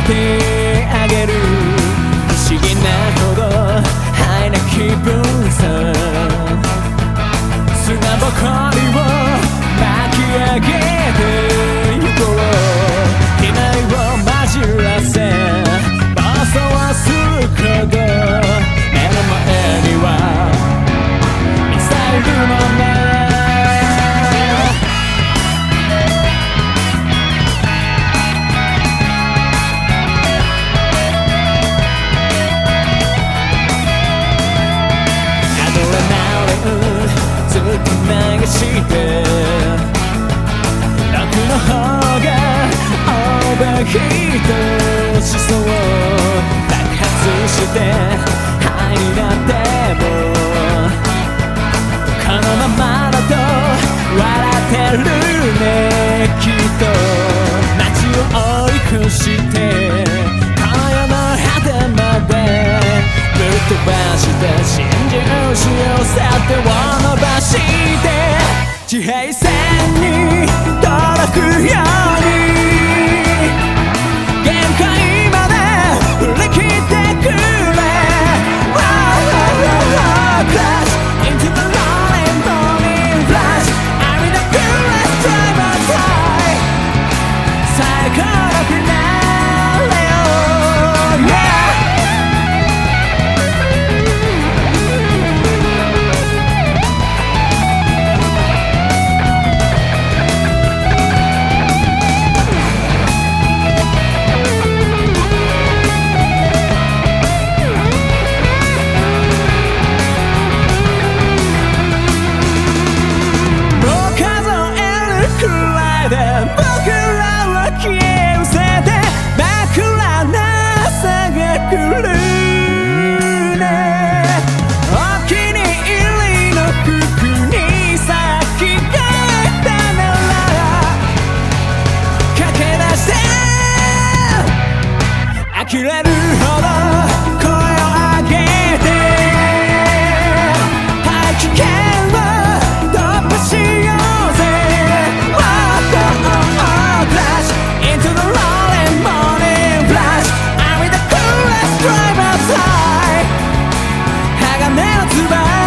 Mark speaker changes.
Speaker 1: てあげる不思議なほどハイな気分さ砂ぼこりを巻き上げてゆこう機内を混じらせ暴走はするほど目の前にはミサイルの目流して楽の方がオーバーヒートしそう爆発してハイになってもこのままだと笑ってるねきっと街を追い越して今夜の果てまでぶっ飛ばして真珠しを去ってを伸ばして地平線に届くように限界まで振り切ってくれ Crash into the rolling burning flash I'm in the coolest driver's high 最高のフィナーレを Yeah僕らを消え失せて枕なさが来るねお気に入りの服に先変えたなら駆け出して呆れるほど声を上げて大気圏を突破しようぜInto the rolling morning flash I'm in the coolest driver's high 鋼の翼